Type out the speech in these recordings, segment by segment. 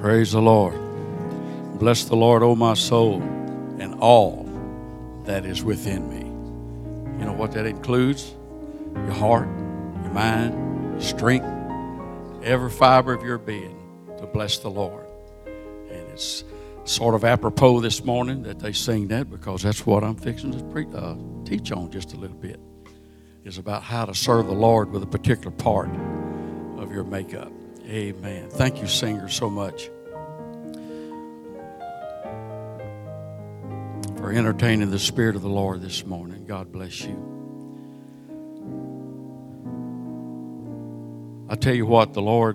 Praise the Lord. Bless the Lord, O my soul, and all that is within me. You know what that includes? Your heart, your mind, your strength, every fiber of your being to bless the Lord. And it's sort of apropos this morning that they sing that, because that's what I'm fixing to teach on just a little bit, is about how to serve the Lord with a particular part of your makeup. Amen. Thank you, singers, so much for entertaining the Spirit of the Lord this morning. God bless you. I tell you what, the Lord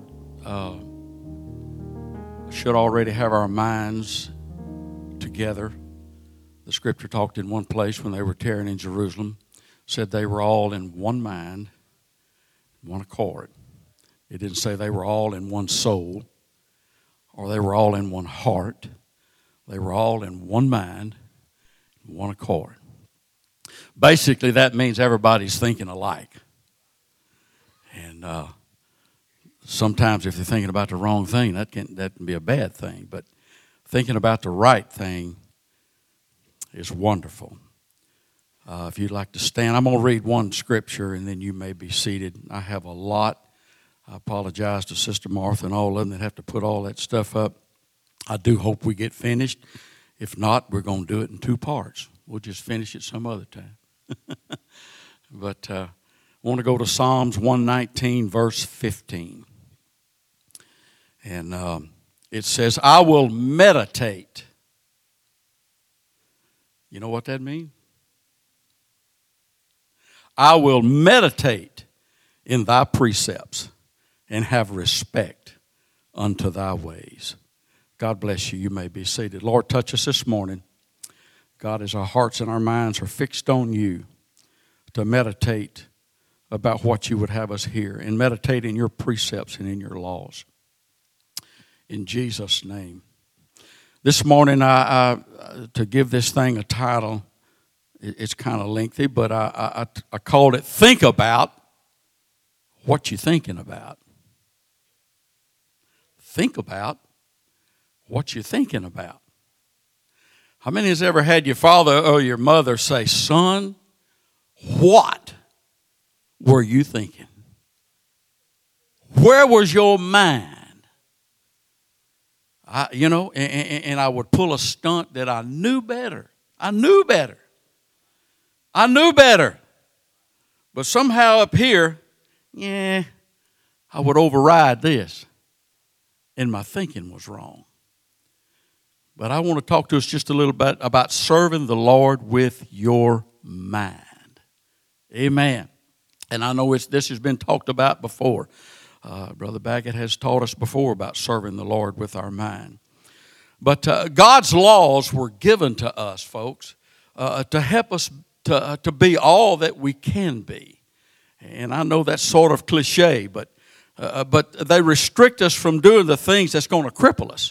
should already have our minds together. The Scripture talked in one place when they were tarrying in Jerusalem, said they were all in one mind, one accord. It didn't say they were all in one soul or they were all in one heart. They were all in one mind, one accord. Basically, that means everybody's thinking alike. And sometimes if they're thinking about the wrong thing, that can be a bad thing. But thinking about the right thing is wonderful. If you'd like to stand, I'm going to read one scripture and then you may be seated. I have a lot. I apologize to Sister Martha and all of them that have to put all that stuff up. I do hope we get finished. If not, we're going to do it in two parts. We'll just finish it some other time. But I want to go to Psalms 119, verse 15. And it says, I will meditate. You know what that means? I will meditate in thy precepts and have respect unto thy ways. God bless you. You may be seated. Lord, touch us this morning. God, as our hearts and our minds are fixed on you, to meditate about what you would have us hear and meditate in your precepts and in your laws. In Jesus' name. This morning, to give this thing a title, it's kind of lengthy, but I called it Think About What You're Thinking About. Think about what you're thinking about. How many has ever had your father or your mother say, son, what were you thinking? Where was your mind? And I would pull a stunt that I knew better. I knew better. But somehow up here, I would override this. And my thinking was wrong. But I want to talk to us just a little bit about serving the Lord with your mind. Amen. And I know this has been talked about before. Brother Baggett has taught us before about serving the Lord with our mind. But God's laws were given to us, folks, to help us to be all that we can be. And I know that's sort of cliche, but they restrict us from doing the things that's going to cripple us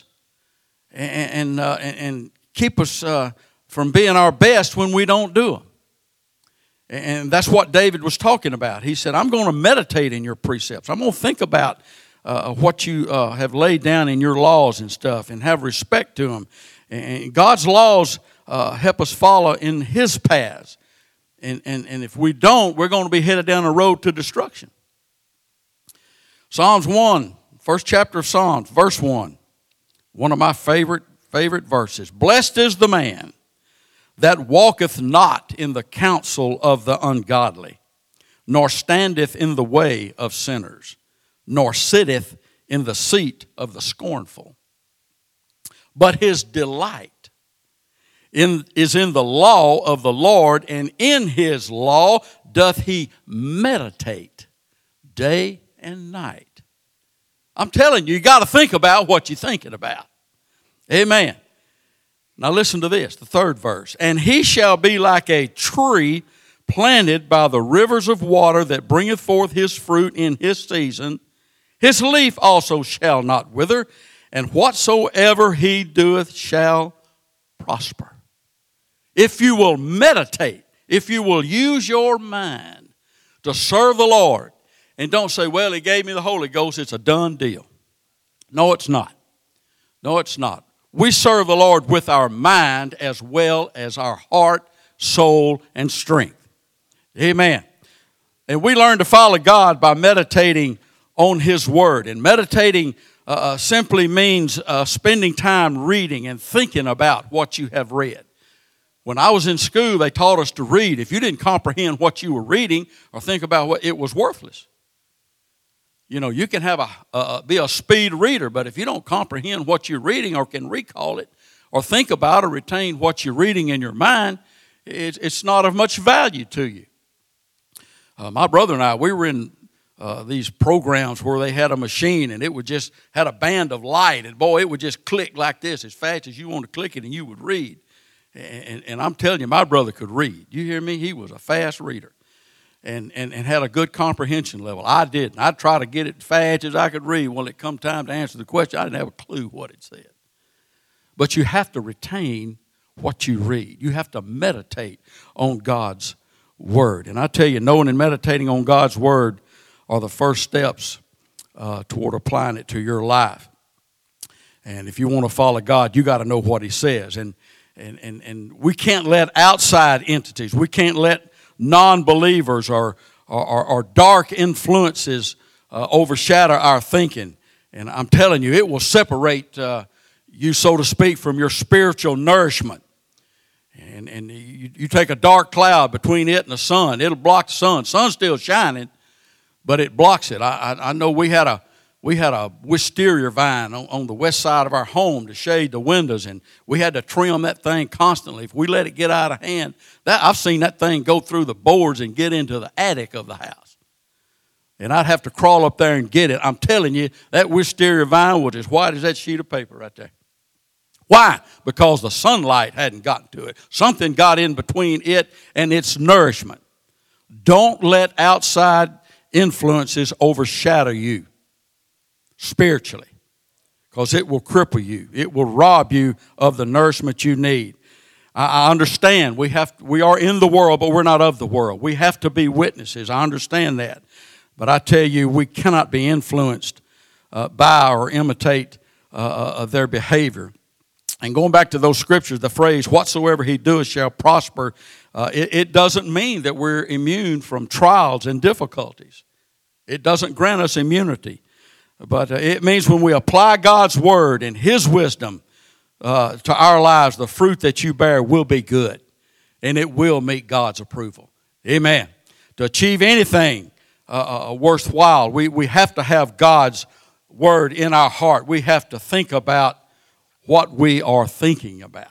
and keep us from being our best when we don't do them. And that's what David was talking about. He said, I'm going to meditate in your precepts. I'm going to think about what you have laid down in your laws and stuff and have respect to them. And God's laws help us follow in his paths. And if we don't, we're going to be headed down a road to destruction. Psalms 1, first chapter of Psalms, verse 1. One of my favorite verses. Blessed is the man that walketh not in the counsel of the ungodly, nor standeth in the way of sinners, nor sitteth in the seat of the scornful. But his delight is in the law of the Lord, and in his law doth he meditate day and night. I'm telling you, you got to think about what you're thinking about. Amen. Now listen to this, the third verse. And he shall be like a tree planted by the rivers of water that bringeth forth his fruit in his season. His leaf also shall not wither, and whatsoever he doeth shall prosper. If you will meditate, if you will use your mind to serve the Lord, and don't say, well, he gave me the Holy Ghost, it's a done deal. No, it's not. No, it's not. We serve the Lord with our mind as well as our heart, soul, and strength. Amen. And we learn to follow God by meditating on His Word. And meditating simply means spending time reading and thinking about what you have read. When I was in school, they taught us to read. If you didn't comprehend what you were reading or think about what, it was worthless. You know, you can have be a speed reader, but if you don't comprehend what you're reading or can recall it or think about or retain what you're reading in your mind, it's not of much value to you. My brother and I, we were in these programs where they had a machine and it would just had a band of light, and boy, it would just click like this as fast as you want to click it, and you would read. And I'm telling you, my brother could read. You hear me? He was a fast reader. And had a good comprehension level. I didn't. I'd try to get it as fast as I could read. When it come time to answer the question, I didn't have a clue what it said. But you have to retain what you read. You have to meditate on God's Word. And I tell you, knowing and meditating on God's Word are the first steps toward applying it to your life. And if you want to follow God, you got to know what He says. And we can't let outside entities, we can't let non-believers or dark influences overshadow our thinking. And I'm telling you, it will separate you, so to speak, from your spiritual nourishment. And you take a dark cloud between it and the sun, it'll block the sun. Sun's still shining, but it blocks it. I know we had a wisteria vine on the west side of our home to shade the windows, and we had to trim that thing constantly. If we let it get out of hand, I've seen that thing go through the boards and get into the attic of the house. And I'd have to crawl up there and get it. I'm telling you, that wisteria vine was as white as that sheet of paper right there. Why? Because the sunlight hadn't gotten to it. Something got in between it and its nourishment. Don't let outside influences overshadow you spiritually, because it will cripple you. It will rob you of the nourishment you need. I understand we are in the world, but we're not of the world. We have to be witnesses. I understand that. But I tell you, we cannot be influenced by or imitate their behavior. And going back to those scriptures, the phrase, whatsoever he doeth shall prosper, it doesn't mean that we're immune from trials and difficulties. It doesn't grant us immunity. But it means when we apply God's Word and His wisdom to our lives, the fruit that you bear will be good. And it will meet God's approval. Amen. To achieve anything worthwhile, we have to have God's Word in our heart. We have to think about what we are thinking about.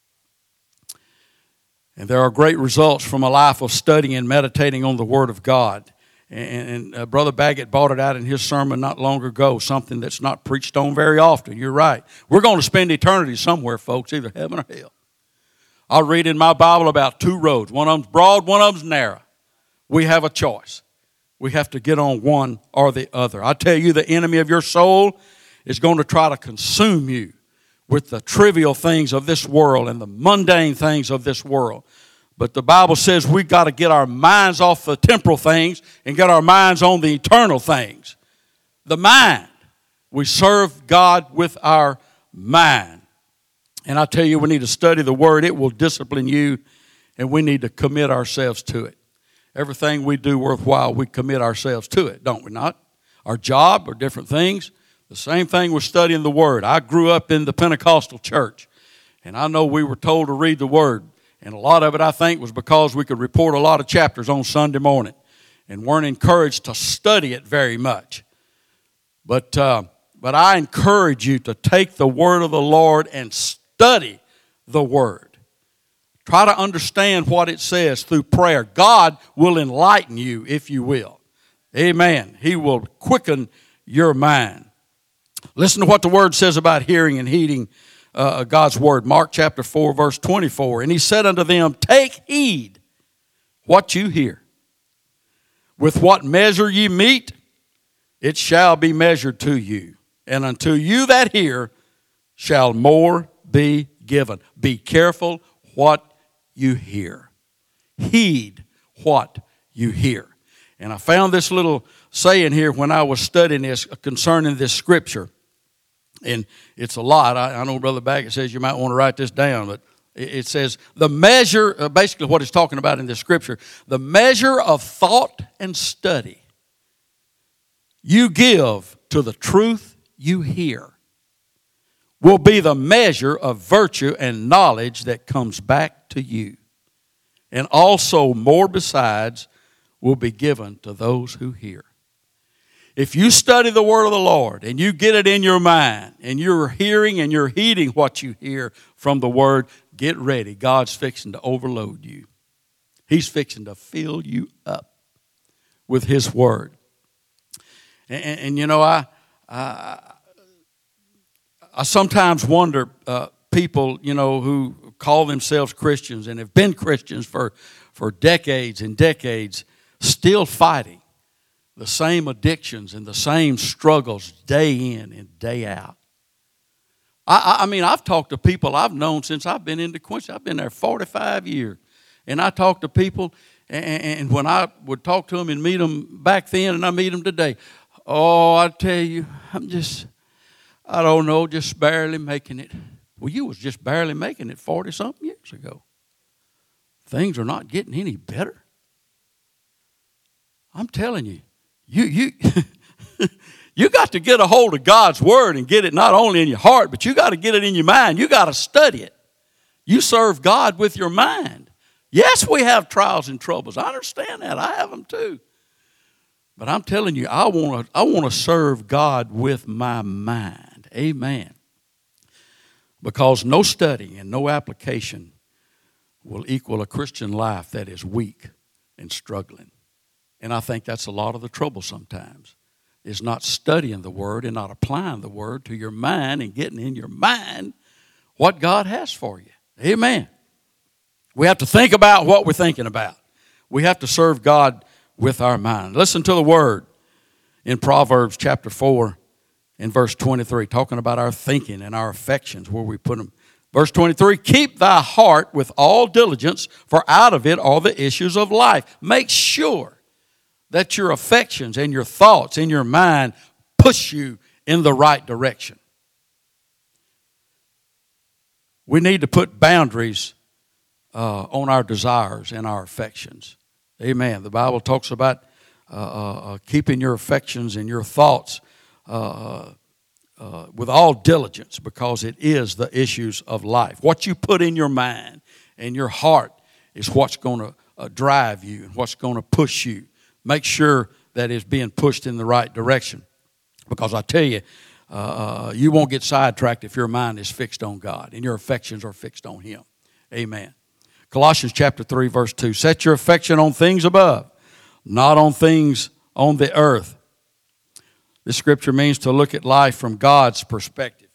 And there are great results from a life of studying and meditating on the Word of God. And Brother Baggett brought it out in his sermon not long ago, something that's not preached on very often. You're right. We're going to spend eternity somewhere, folks, either heaven or hell. I read in my Bible about two roads. One of them's broad, one of them's narrow. We have a choice. We have to get on one or the other. I tell you, the enemy of your soul is going to try to consume you with the trivial things of this world and the mundane things of this world. But the Bible says we've got to get our minds off the temporal things and get our minds on the eternal things. The mind. We serve God with our mind. And I tell you, we need to study the Word. It will discipline you, and we need to commit ourselves to it. Everything we do worthwhile, we commit ourselves to it, don't we not? Our job or different things. The same thing with studying the Word. I grew up in the Pentecostal church, and I know we were told to read the Word. And a lot of it, I think, was because we could report a lot of chapters on Sunday morning and weren't encouraged to study it very much. But I encourage you to take the Word of the Lord and study the Word. Try to understand what it says through prayer. God will enlighten you, if you will. Amen. He will quicken your mind. Listen to what the Word says about hearing and heeding God's Word. Mark chapter 4, verse 24. And he said unto them, take heed what you hear. With what measure ye meet, it shall be measured to you. And unto you that hear shall more be given. Be careful what you hear. Heed what you hear. And I found this little saying here when I was studying this concerning this scripture. And it's a lot. I know Brother Baggett says you might want to write this down, but it says the measure, basically what it's talking about in this scripture, the measure of thought and study you give to the truth you hear will be the measure of virtue and knowledge that comes back to you. And also more besides will be given to those who hear. If you study the word of the Lord and you get it in your mind and you're hearing and you're heeding what you hear from the word, get ready. God's fixing to overload you. He's fixing to fill you up with his word. And you know, I sometimes wonder, people, you know, who call themselves Christians and have been Christians for decades and decades, still fighting the same addictions and the same struggles day in and day out. I mean, I've talked to people I've known since I've been into Quincy. I've been there 45 years. And I talk to people, and when I would talk to them and meet them back then and I meet them today, oh, I tell you, I don't know, just barely making it. Well, you was just barely making it 40-something years ago. Things are not getting any better. I'm telling you, you got to get a hold of God's word and get it not only in your heart, but you got to get it in your mind. You got to study it. You serve God with your mind. Yes, we have trials and troubles. I understand that. I have them too. But I'm telling you, I want to serve God with my mind. Amen. Because no study and no application will equal a Christian life that is weak and struggling. And I think that's a lot of the trouble sometimes, is not studying the word and not applying the word to your mind and getting in your mind what God has for you. Amen. We have to think about what we're thinking about. We have to serve God with our mind. Listen to the word in Proverbs chapter 4 and verse 23, talking about our thinking and our affections, where we put them. Verse 23, keep thy heart with all diligence, for out of it are the issues of life. Make sure that your affections and your thoughts in your mind push you in the right direction. We need to put boundaries on our desires and our affections. Amen. The Bible talks about keeping your affections and your thoughts with all diligence, because it is the issues of life. What you put in your mind and your heart is what's going to drive you and what's going to push you. Make sure that it's being pushed in the right direction. Because I tell you, you won't get sidetracked if your mind is fixed on God and your affections are fixed on him. Amen. Colossians chapter 3, verse 2. Set your affection on things above, not on things on the earth. This scripture means to look at life from God's perspective.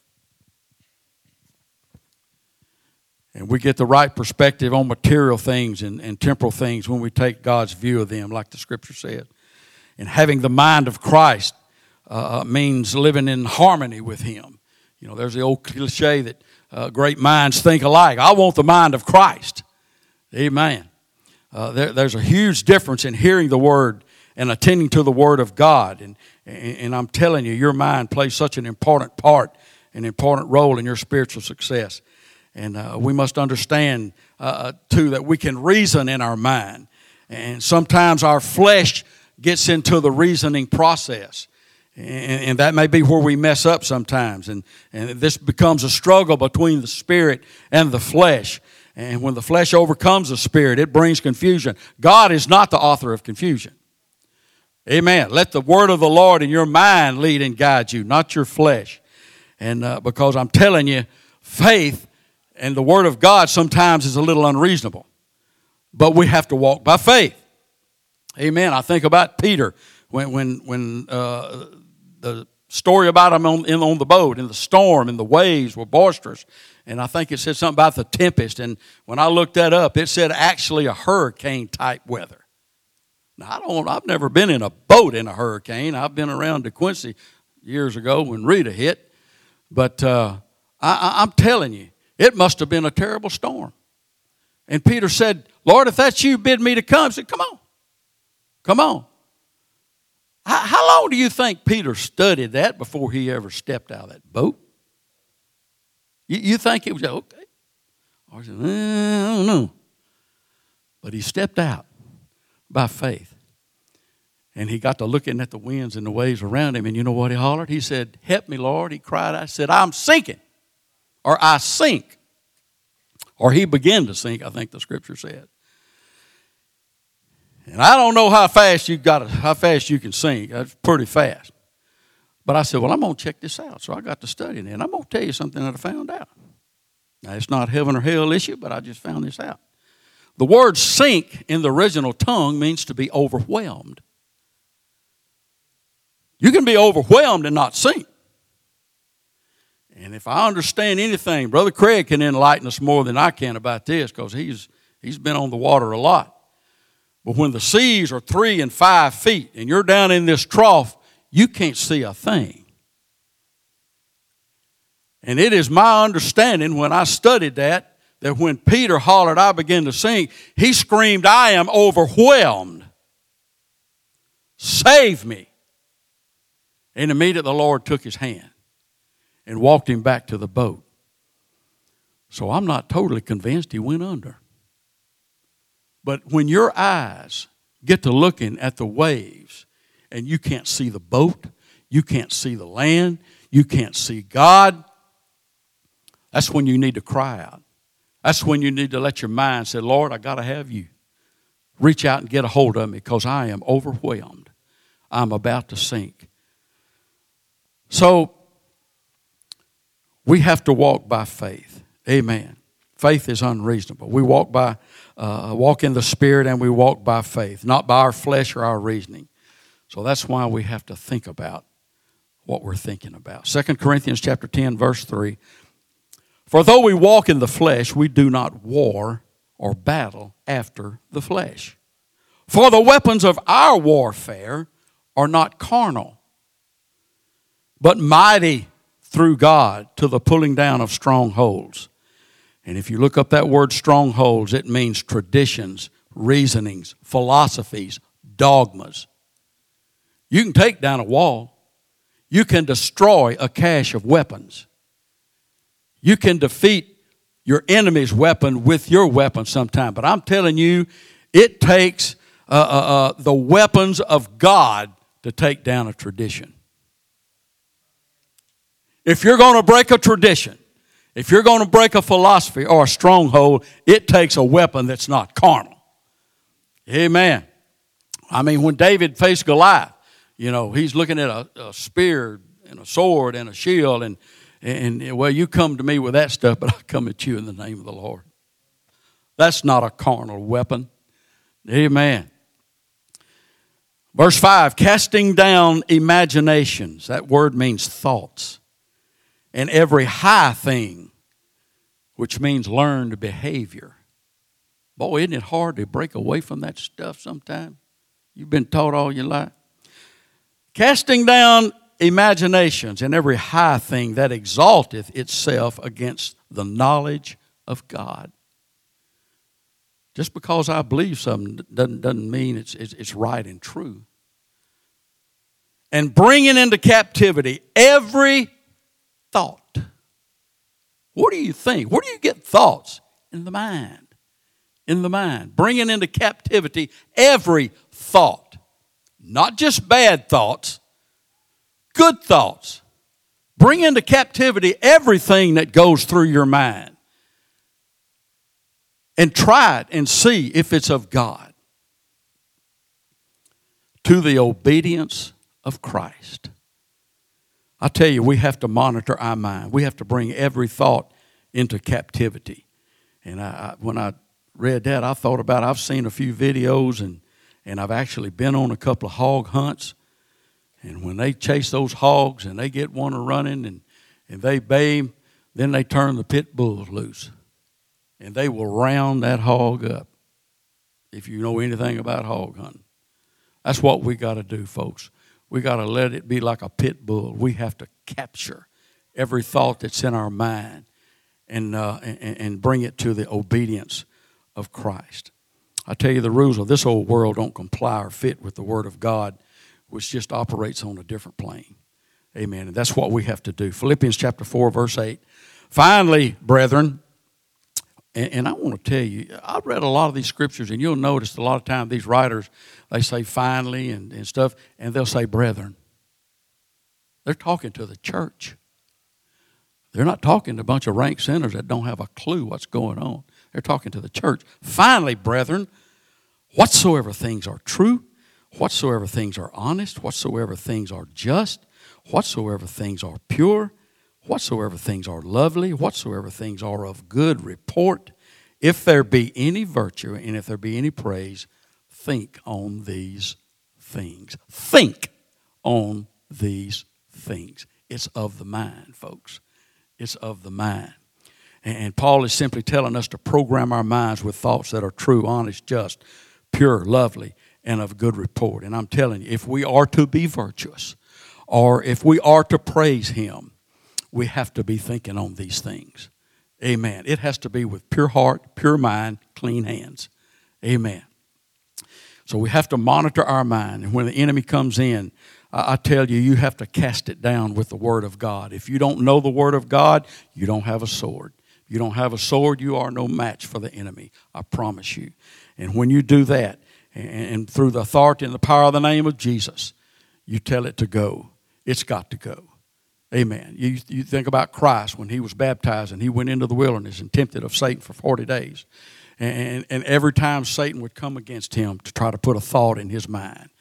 And we get the right perspective on material things and temporal things when we take God's view of them, like the scripture said. And having the mind of Christ means living in harmony with him. You know, there's the old cliche that great minds think alike. I want the mind of Christ. Amen. There's a huge difference in hearing the word and attending to the word of God. And I'm telling you, your mind plays such an important part, an important role in your spiritual success. And we must understand, too, that we can reason in our mind. And sometimes our flesh gets into the reasoning process. And that may be where we mess up sometimes. And this becomes a struggle between the spirit and the flesh. And when the flesh overcomes the spirit, it brings confusion. God is not the author of confusion. Amen. Let the word of the Lord in your mind lead and guide you, not your flesh. And because I'm telling you, faith and the word of God sometimes is a little unreasonable. But we have to walk by faith. Amen. I think about Peter when the story about him on the boat in the storm and the waves were boisterous. And I think it said something about the tempest. And when I looked that up, it said actually a hurricane type weather. Now, I've never been in a boat in a hurricane. I've been around DeQuincy years ago when Rita hit. But I'm telling you, it must have been a terrible storm. And Peter said, Lord, if that's you, bid me to come. He said, come on. Come on. How long do you think Peter studied that before he ever stepped out of that boat? You think it was, okay. Or said, I don't know. But he stepped out by faith. And he got to looking at the winds and the waves around him. And you know what he hollered? He said, help me, Lord. He cried. I said, I'm sinking. Or I sink. Or he began to sink, I think the scripture said. And I don't know how fast you can sink. That's pretty fast. But I said, well, I'm going to check this out. So I got to studying it. And I'm going to tell you something that I found out. Now, it's not heaven or hell issue, but I just found this out. The word sink in the original tongue means to be overwhelmed. You can be overwhelmed and not sink. And if I understand anything, Brother Craig can enlighten us more than I can about this because he's been on the water a lot. But when the seas are 3 and 5 feet and you're down in this trough, you can't see a thing. And it is my understanding when I studied that when Peter hollered, I began to sink, he screamed, I am overwhelmed. Save me. And immediately the Lord took his hand and walked him back to the boat. So I'm not totally convinced he went under. But when your eyes get to looking at the waves and you can't see the boat, you can't see the land, you can't see God, that's when you need to cry out. That's when you need to let your mind say, Lord, I got to have you. Reach out and get a hold of me because I am overwhelmed. I'm about to sink. So we have to walk by faith. Amen. Faith is unreasonable. We walk in the Spirit and we walk by faith, not by our flesh or our reasoning. So that's why we have to think about what we're thinking about. 2 Corinthians chapter 10, verse 3. For though we walk in the flesh, we do not war or battle after the flesh. For the weapons of our warfare are not carnal, but mighty through God to the pulling down of strongholds. And if you look up that word strongholds, it means traditions, reasonings, philosophies, dogmas. You can take down a wall. You can destroy a cache of weapons. You can defeat your enemy's weapon with your weapon sometime. But I'm telling you, it takes the weapons of God to take down a tradition. If you're going to break a tradition, if you're going to break a philosophy or a stronghold, it takes a weapon that's not carnal. Amen. I mean, when David faced Goliath, he's looking at a spear and a sword and a shield and well, you come to me with that stuff, but I come at you in the name of the Lord. That's not a carnal weapon. Amen. Verse 5, casting down imaginations. That word means thoughts. And every high thing, which means learned behavior. Boy, isn't it hard to break away from that stuff sometimes? You've been taught all your life. Casting down imaginations and every high thing that exalteth itself against the knowledge of God. Just because I believe something doesn't mean it's right and true. And bringing into captivity every thought. What do you think? Where do you get thoughts? In the mind. In the mind. Bringing into captivity every thought. Not just bad thoughts. Good thoughts. Bring into captivity everything that goes through your mind. And try it and see if it's of God. To the obedience of Christ. I tell you, we have to monitor our mind. We have to bring every thought into captivity. And when I read that, I thought about, I've seen a few videos and I've actually been on a couple of hog hunts. And when they chase those hogs and they get one running and they bay him, then they turn the pit bulls loose. And they will round that hog up, if you know anything about hog hunting. That's what we got to do, folks. We got to let it be like a pit bull. We have to capture every thought that's in our mind and bring it to the obedience of Christ. I tell you, the rules of this old world don't comply or fit with the Word of God, which just operates on a different plane. Amen. And that's what we have to do. Philippians chapter 4, verse 8. Finally, brethren, and I want to tell you, I've read a lot of these scriptures, and you'll notice a lot of times these writers, they say finally and stuff, and they'll say brethren. They're talking to the church. They're not talking to a bunch of rank sinners that don't have a clue what's going on. They're talking to the church. Finally, brethren, whatsoever things are true, whatsoever things are honest, whatsoever things are just, whatsoever things are pure, whatsoever things are lovely, whatsoever things are of good report, if there be any virtue and if there be any praise, think on these things. Think on these things. It's of the mind, folks. It's of the mind. And Paul is simply telling us to program our minds with thoughts that are true, honest, just, pure, lovely, and of good report. And I'm telling you, if we are to be virtuous, or if we are to praise Him, we have to be thinking on these things. Amen. It has to be with pure heart, pure mind, clean hands. Amen. So we have to monitor our mind. And when the enemy comes in, I tell you, you have to cast it down with the Word of God. If you don't know the Word of God, you don't have a sword. If you don't have a sword, you are no match for the enemy. I promise you. And when you do that, and through the authority and the power of the name of Jesus, you tell it to go. It's got to go. Amen. You think about Christ when He was baptized and He went into the wilderness and tempted of Satan for 40 days. And every time Satan would come against Him to try to put a thought in his mind,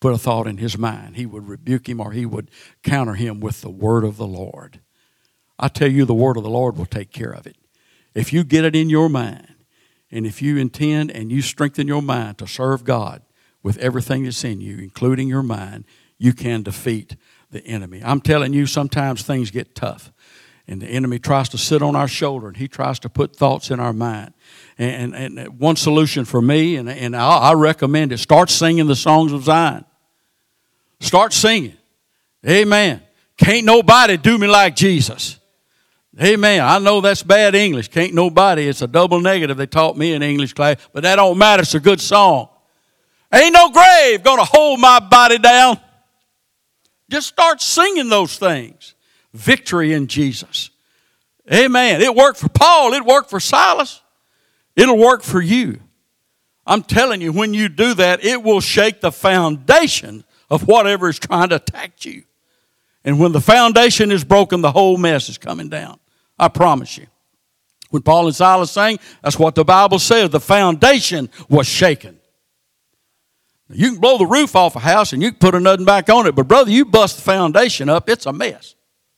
He would rebuke him, or he would counter him with the word of the Lord. I tell you, the word of the Lord will take care of it. If you get it in your mind, and if you intend and you strengthen your mind to serve God with everything that's in you, including your mind, you can defeat the enemy. I'm telling you, sometimes things get tough. And the enemy tries to sit on our shoulder, and he tries to put thoughts in our mind. And one solution for me, and I recommend it, start singing the songs of Zion. Start singing. Amen. Can't nobody do me like Jesus. Amen. I know that's bad English. Can't nobody. It's a double negative they taught me in English class, but that don't matter. It's a good song. Ain't no grave going to hold my body down. Just start singing those things. Victory in Jesus. Amen. It worked for Paul. It worked for Silas. It'll work for you. I'm telling you, when you do that, it will shake the foundation of whatever is trying to attack you. And when the foundation is broken, the whole mess is coming down. I promise you. When Paul and Silas sang, that's what the Bible says. The foundation was shaken. You can blow the roof off a house and you can put another back on it. But brother, you bust the foundation up, it's a mess.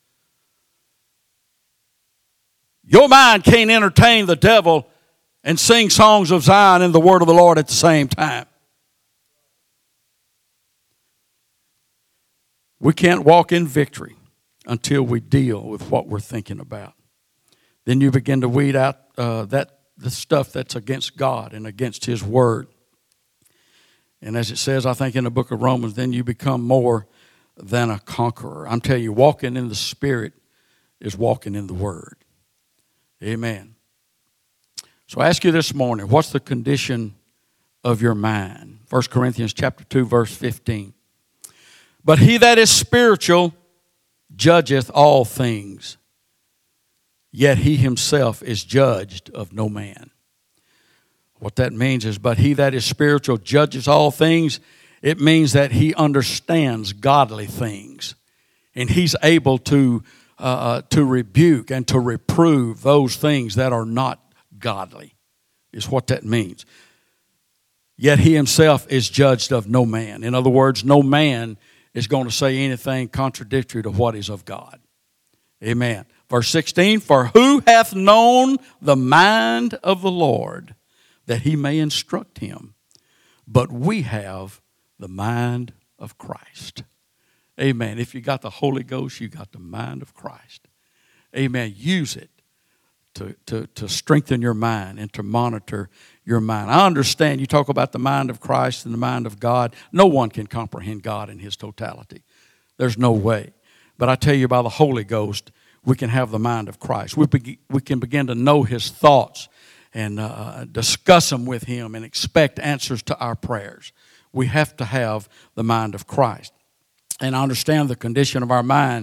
Your mind can't entertain the devil and sing songs of Zion and the word of the Lord at the same time. We can't walk in victory until we deal with what we're thinking about. Then you begin to weed out the stuff that's against God and against His word. And as it says, I think in the book of Romans, then you become more than a conqueror. I'm telling you, walking in the Spirit is walking in the Word. Amen. So I ask you this morning, what's the condition of your mind? 1 Corinthians chapter 2, verse 15. But he that is spiritual judgeth all things, yet he himself is judged of no man. What that means is, but he that is spiritual judges all things. It means that he understands godly things, and he's able to rebuke and to reprove those things that are not godly, is what that means. Yet he himself is judged of no man. In other words, no man is going to say anything contradictory to what is of God. Amen. Verse 16, for who hath known the mind of the Lord, that he may instruct him? But we have the mind of Christ. Amen. If you got the Holy Ghost, you got the mind of Christ. Amen. Use it to strengthen your mind and to monitor your mind. I understand you talk about the mind of Christ and the mind of God. No one can comprehend God in His totality. There's no way. But I tell you, by the Holy Ghost, we can have the mind of Christ. We can begin to know His thoughts and discuss them with Him and expect answers to our prayers. We have to have the mind of Christ. And I understand the condition of our mind.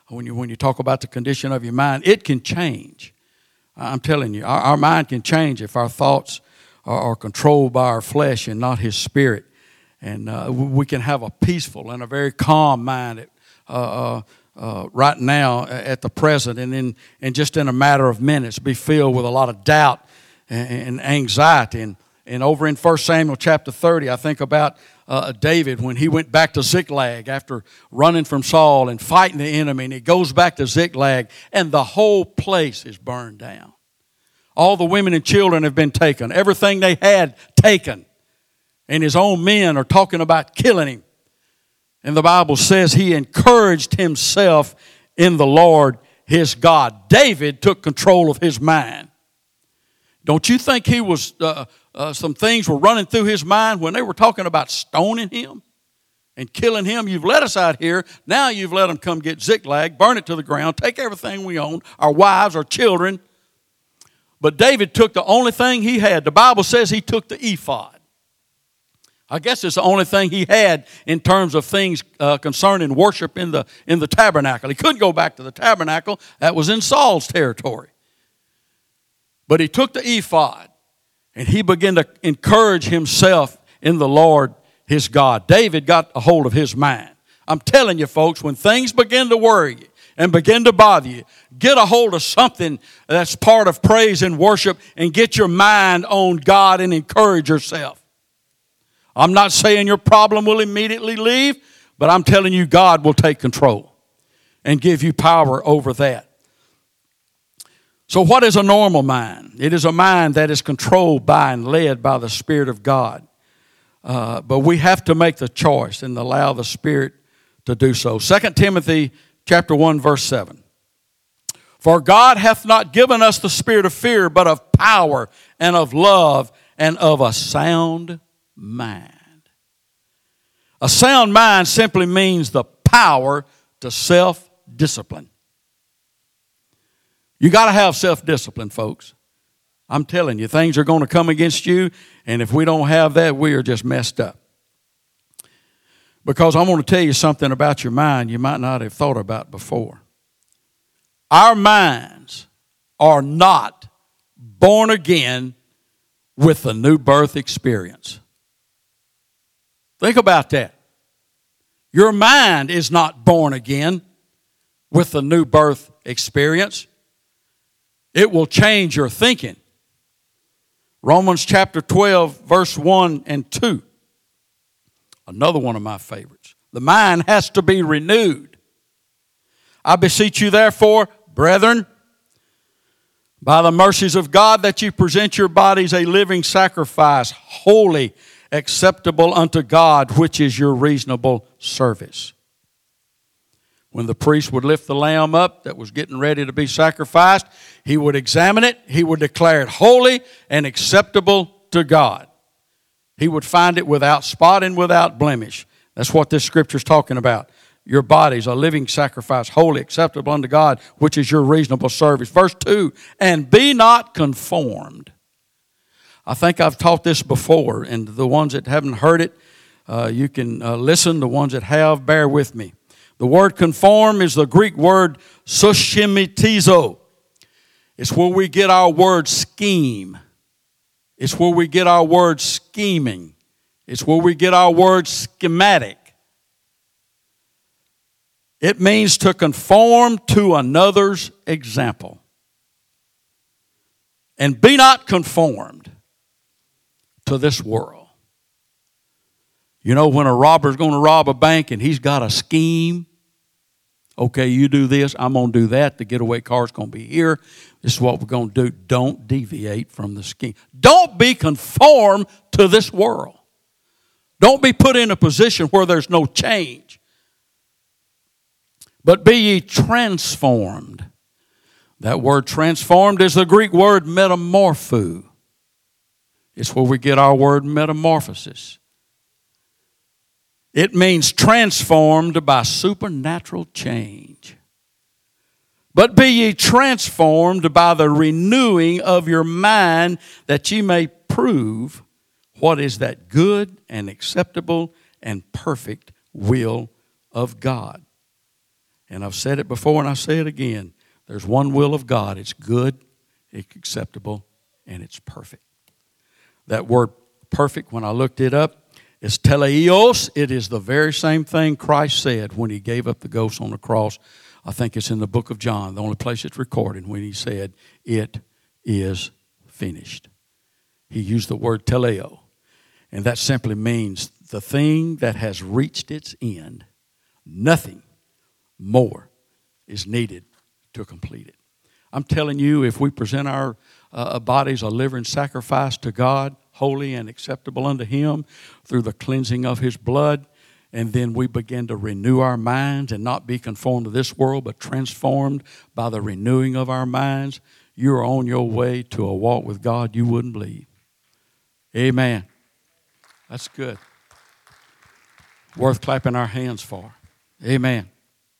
when you talk about the condition of your mind, it can change. I'm telling you, our mind can change if our thoughts are controlled by our flesh and not His Spirit. And we can have a peaceful and a very calm mind right now at the present, and just in a matter of minutes be filled with a lot of doubt and anxiety. And over in 1 Samuel chapter 30, I think about David when he went back to Ziklag after running from Saul and fighting the enemy, and he goes back to Ziklag, and the whole place is burned down. All the women and children have been taken. Everything they had taken. And his own men are talking about killing him. And the Bible says he encouraged himself in the Lord his God. David took control of his mind. Don't you think he was some things were running through his mind when they were talking about stoning him and killing him? You've let us out here. Now you've let them come get Ziklag, burn it to the ground, take everything we own, our wives, our children. But David took the only thing he had. The Bible says he took the ephod. I guess it's the only thing he had in terms of things concerning worship in the tabernacle. He couldn't go back to the tabernacle. That was in Saul's territory. But he took the ephod, and he began to encourage himself in the Lord his God. David got a hold of his mind. I'm telling you, folks, when things begin to worry you and begin to bother you, get a hold of something that's part of praise and worship and get your mind on God and encourage yourself. I'm not saying your problem will immediately leave, but I'm telling you God will take control and give you power over that. So what is a normal mind? It is a mind that is controlled by and led by the Spirit of God. But we have to make the choice and allow the Spirit to do so. 2 Timothy chapter 1, verse 7. For God hath not given us the spirit of fear, but of power and of love and of a sound mind. A sound mind simply means the power to self-discipline. You got to have self-discipline, folks. I'm telling you, things are going to come against you, and if we don't have that, we are just messed up. Because I want to tell you something about your mind you might not have thought about before. Our minds are not born again with the new birth experience. Think about that. Your mind is not born again with the new birth experience. It will change your thinking. Romans chapter 12, verse 1 and 2. Another one of my favorites. The mind has to be renewed. I beseech you therefore, brethren, by the mercies of God, that you present your bodies a living sacrifice, holy, acceptable unto God, which is your reasonable service. When the priest would lift the lamb up that was getting ready to be sacrificed, he would examine it, he would declare it holy and acceptable to God. He would find it without spot and without blemish. That's what this scripture is talking about. Your bodies a living sacrifice, holy, acceptable unto God, which is your reasonable service. Verse 2, and be not conformed. I think I've taught this before, and the ones that haven't heard it, you can listen. The ones that have, bear with me. The word conform is the Greek word sushimitizo. It's where we get our word scheme. It's where we get our word scheming. It's where we get our word schematic. It means to conform to another's example. And be not conformed to this world. You know, when a robber's going to rob a bank and he's got a scheme, okay, you do this, I'm going to do that. The getaway car's going to be here. This is what we're going to do. Don't deviate from the scheme. Don't be conformed to this world. Don't be put in a position where there's no change. But be ye transformed. That word transformed is the Greek word metamorpho. It's where we get our word metamorphosis. It means transformed by supernatural change. But be ye transformed by the renewing of your mind, that ye may prove what is that good and acceptable and perfect will of God. And I've said it before and I say it again. There's one will of God. It's good, it's acceptable, and it's perfect. That word perfect, when I looked it up, is teleios. It is the very same thing Christ said when he gave up the ghost on the cross. I think it's in the book of John, the only place it's recorded, when he said, it is finished. He used the word teleo. And that simply means the thing that has reached its end, nothing more is needed to complete it. I'm telling you, if we present our bodies a living sacrifice to God, holy and acceptable unto Him, through the cleansing of His blood, and then we begin to renew our minds and not be conformed to this world, but transformed by the renewing of our minds, you are on your way to a walk with God you wouldn't believe. Amen. That's good. Worth clapping our hands for. Amen.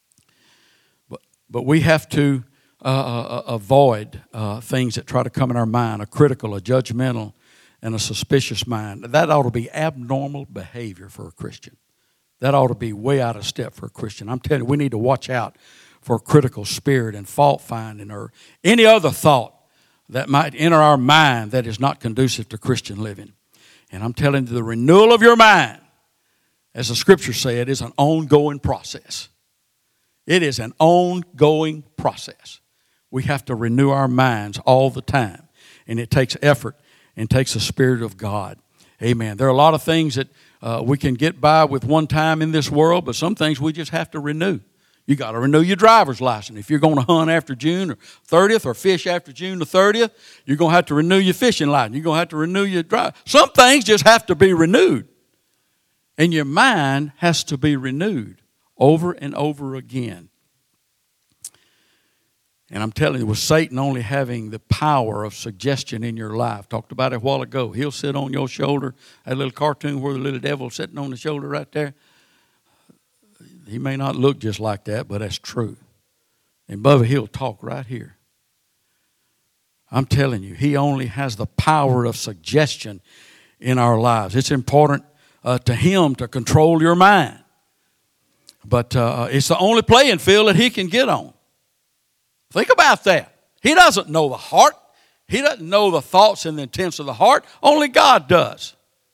But we have to avoid things that try to come in our mind, a critical, a judgmental, and a suspicious mind. That ought to be abnormal behavior for a Christian. That ought to be way out of step for a Christian. I'm telling you, we need to watch out for a critical spirit and fault finding or any other thought that might enter our mind that is not conducive to Christian living. And I'm telling you, the renewal of your mind, as the Scripture said, is an ongoing process. It is an ongoing process. We have to renew our minds all the time. And it takes effort and takes the Spirit of God. Amen. There are a lot of things that we can get by with one time in this world, but some things we just have to renew. You got to renew your driver's license. If you're going to hunt after June 30th or fish after June the 30th, you're going to have to renew your fishing license. You're going to have to renew your drive. Some things just have to be renewed. And your mind has to be renewed over and over again. And I'm telling you, with Satan only having the power of suggestion in your life, talked about it a while ago. He'll sit on your shoulder, that little cartoon where the little devil sitting on the shoulder right there. He may not look just like that, but that's true. And Bubba, he'll talk right here. I'm telling you, he only has the power of suggestion in our lives. It's important to him to control your mind. But it's the only playing field that he can get on. Think about that. He doesn't know the heart. He doesn't know the thoughts and the intents of the heart. Only God does.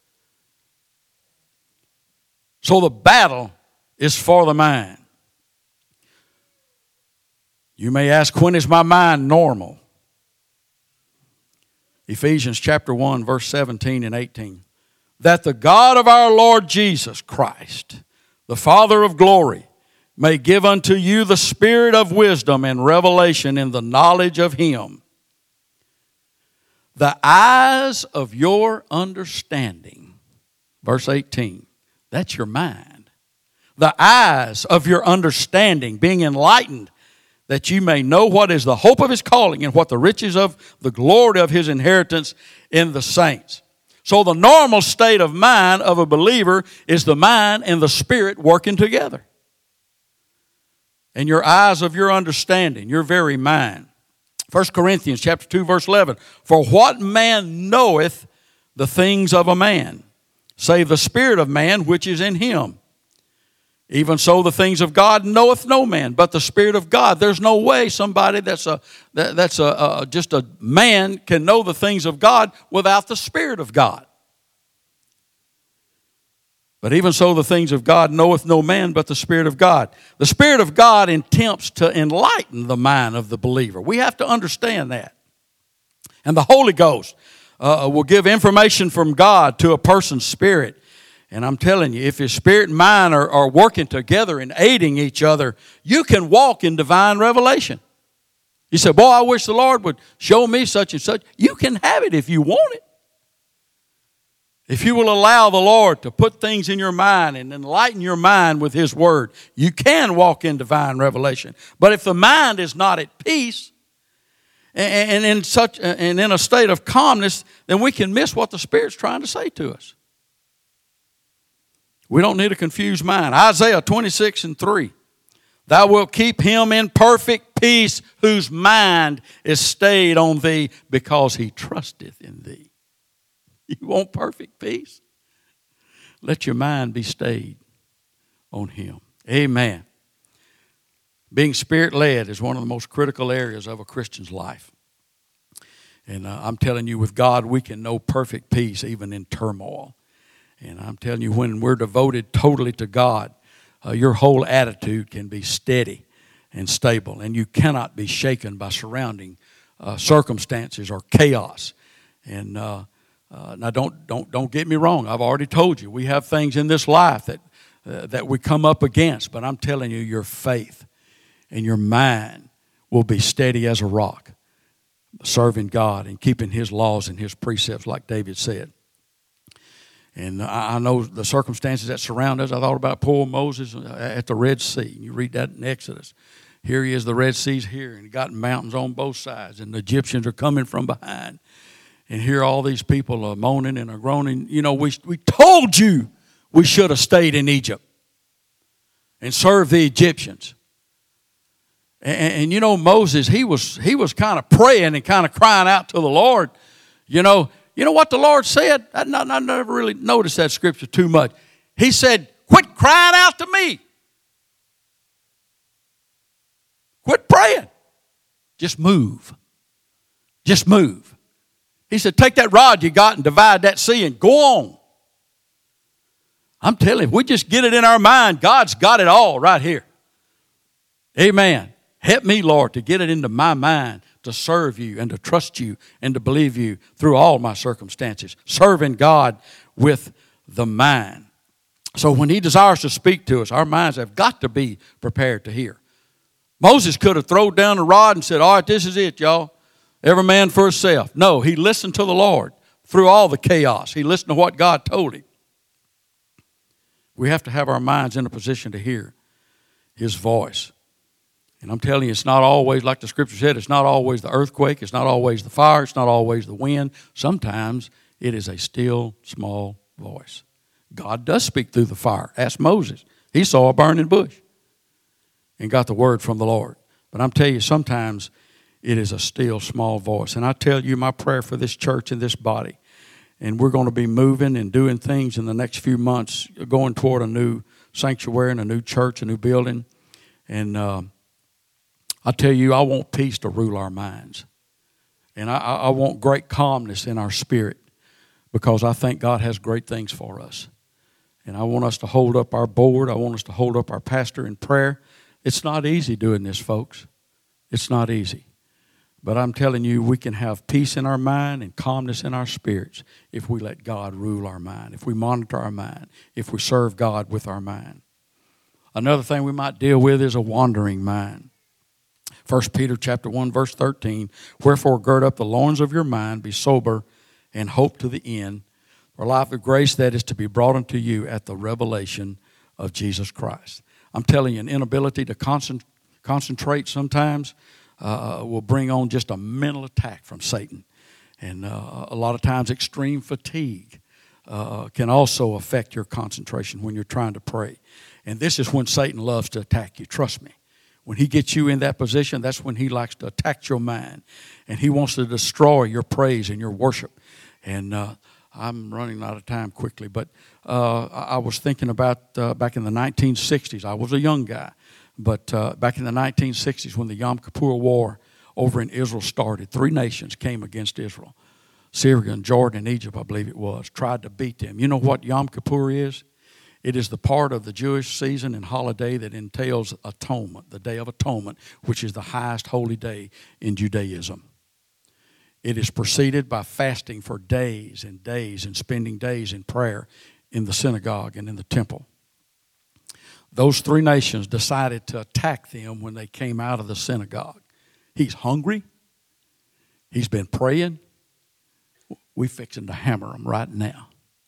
So the battle is for the mind. You may ask, when is my mind normal? Ephesians chapter 1, verse 17 and 18. That the God of our Lord Jesus Christ, the Father of glory, may give unto you the spirit of wisdom and revelation in the knowledge of Him. The eyes of your understanding. Verse 18. That's your mind. The eyes of your understanding being enlightened, that you may know what is the hope of His calling and what the riches of the glory of His inheritance in the saints. So the normal state of mind of a believer is the mind and the spirit working together. And your eyes of your understanding, your very mind. 1 Corinthians chapter 2, verse 11. For what man knoweth the things of a man, save the spirit of man which is in him? Even so, the things of God knoweth no man, but the Spirit of God. There's no way somebody that's just a man can know the things of God without the Spirit of God. But even so, the things of God knoweth no man, but the Spirit of God. The Spirit of God attempts to enlighten the mind of the believer. We have to understand that. And the Holy Ghost will give information from God to a person's spirit. And I'm telling you, if your spirit and mind are working together and aiding each other, you can walk in divine revelation. You say, boy, I wish the Lord would show me such and such. You can have it if you want it. If you will allow the Lord to put things in your mind and enlighten your mind with His Word, you can walk in divine revelation. But if the mind is not at peace and in a state of calmness, then we can miss what the Spirit's trying to say to us. We don't need a confused mind. Isaiah 26 and 3. Thou wilt keep him in perfect peace whose mind is stayed on thee because he trusteth in thee. You want perfect peace? Let your mind be stayed on Him. Amen. Being Spirit-led is one of the most critical areas of a Christian's life. And I'm telling you, with God, we can know perfect peace even in turmoil. And I'm telling you, when we're devoted totally to God, your whole attitude can be steady and stable. And you cannot be shaken by surrounding circumstances or chaos. And now don't get me wrong. I've already told you, we have things in this life that we come up against. But I'm telling you, your faith and your mind will be steady as a rock, serving God and keeping His laws and His precepts, like David said. And I know the circumstances that surround us. I thought about poor Moses at the Red Sea. You read that in Exodus. Here he is, the Red Sea's here, and he got mountains on both sides, and the Egyptians are coming from behind. And here all these people are moaning and are groaning. You know, we told you we should have stayed in Egypt and served the Egyptians. And you know, Moses, he was kind of praying and kind of crying out to the Lord. You know what the Lord said? I never really noticed that scripture too much. He said, quit crying out to me. Quit praying. Just move. Just move. He said, take that rod you got and divide that sea and go on. I'm telling you, if we just get it in our mind, God's got it all right here. Amen. Help me, Lord, to get it into my mind to serve you and to trust you and to believe you through all my circumstances. Serving God with the mind. So when He desires to speak to us, our minds have got to be prepared to hear. Moses could have thrown down the rod and said, all right, this is it, y'all. Every man for himself. No, he listened to the Lord through all the chaos. He listened to what God told him. We have to have our minds in a position to hear His voice. And I'm telling you, it's not always, like the scripture said, it's not always the earthquake, it's not always the fire, it's not always the wind. Sometimes it is a still, small voice. God does speak through the fire. Ask Moses. He saw a burning bush and got the word from the Lord. But I'm telling you, sometimes it is a still, small voice. And I tell you, my prayer for this church and this body, and we're going to be moving and doing things in the next few months, going toward a new sanctuary and a new church, a new building. And I tell you, I want peace to rule our minds. And I want great calmness in our spirit, because I think God has great things for us. And I want us to hold up our board. I want us to hold up our pastor in prayer. It's not easy doing this, folks. It's not easy. But I'm telling you, we can have peace in our mind and calmness in our spirits if we let God rule our mind, if we monitor our mind, if we serve God with our mind. Another thing we might deal with is a wandering mind. 1 Peter chapter 1, verse 13, wherefore gird up the loins of your mind, be sober, and hope to the end, for life of grace that is to be brought unto you at the revelation of Jesus Christ. I'm telling you, an inability to concentrate sometimes will bring on just a mental attack from Satan. And a lot of times extreme fatigue can also affect your concentration when you're trying to pray. And this is when Satan loves to attack you, trust me. When he gets you in that position, that's when he likes to attack your mind. And he wants to destroy your praise and your worship. And I'm running out of time quickly, but I was thinking about back in the 1960s. I was a young guy, but back in the 1960s when the Yom Kippur War over in Israel started, 3 nations came against Israel. Syria and Jordan and Egypt, I believe it was, tried to beat them. You know what Yom Kippur is? It is the part of the Jewish season and holiday that entails atonement, the Day of Atonement, which is the highest holy day in Judaism. It is preceded by fasting for days and days and spending days in prayer in the synagogue and in the temple. Those 3 nations decided to attack them when they came out of the synagogue. He's hungry. He's been praying. We're fixing to hammer him right now.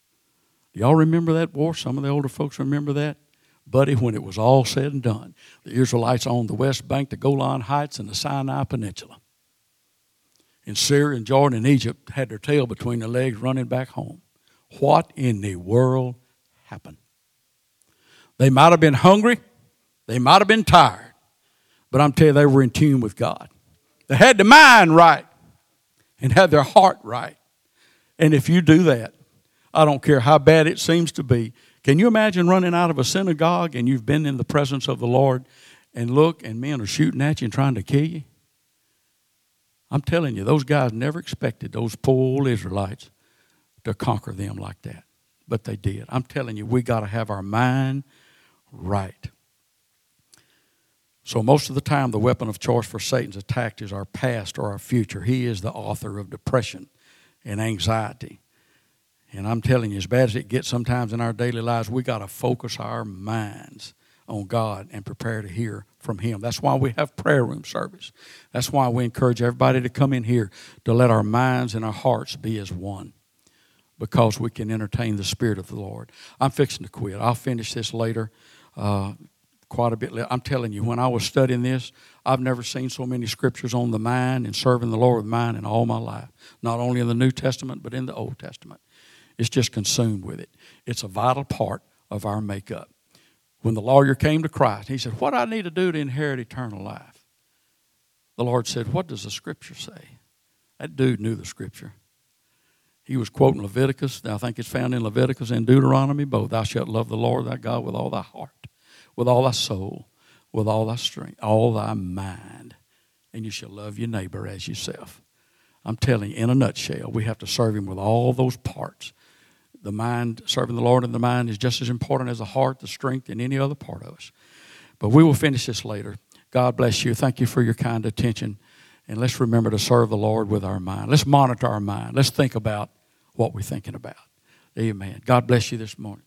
Do y'all remember that war? Some of the older folks remember that? Buddy, when it was all said and done, the Israelites owned the West Bank, the Golan Heights, and the Sinai Peninsula. And Syria and Jordan and Egypt had their tail between their legs running back home. What in the world happened? They might have been hungry. They might have been tired. But I'm telling you, they were in tune with God. They had the mind right and had their heart right. And if you do that, I don't care how bad it seems to be. Can you imagine running out of a synagogue and you've been in the presence of the Lord and look, and men are shooting at you and trying to kill you. I'm telling you, those guys never expected those poor old Israelites to conquer them like that. But they did. I'm telling you, we got to have our mind right. So most of the time, the weapon of choice for Satan's attack is our past or our future. He is the author of depression and anxiety. And I'm telling you, as bad as it gets sometimes in our daily lives, we got to focus our minds on God and prepare to hear from Him. That's why we have prayer room service. That's why we encourage everybody to come in here to let our minds and our hearts be as one, because we can entertain the Spirit of the Lord. I'm fixing to quit. I'll finish this later, quite a bit later. I'm telling you, when I was studying this, I've never seen so many scriptures on the mind and serving the Lord with mind in all my life. Not only in the New Testament, but in the Old Testament. It's just consumed with it. It's a vital part of our makeup. When the lawyer came to Christ, he said, what do I need to do to inherit eternal life? The Lord said, what does the Scripture say? That dude knew the Scripture. He was quoting Leviticus. I think it's found in Leviticus and Deuteronomy both. Thou shalt love the Lord thy God with all thy heart, with all thy soul, with all thy strength, all thy mind. And you shall love your neighbor as yourself. I'm telling you, in a nutshell, we have to serve Him with all those parts. The mind, serving the Lord in the mind is just as important as the heart, the strength, and any other part of us. But we will finish this later. God bless you. Thank you for your kind attention. And let's remember to serve the Lord with our mind. Let's monitor our mind. Let's think about what we're thinking about. Amen. God bless you this morning.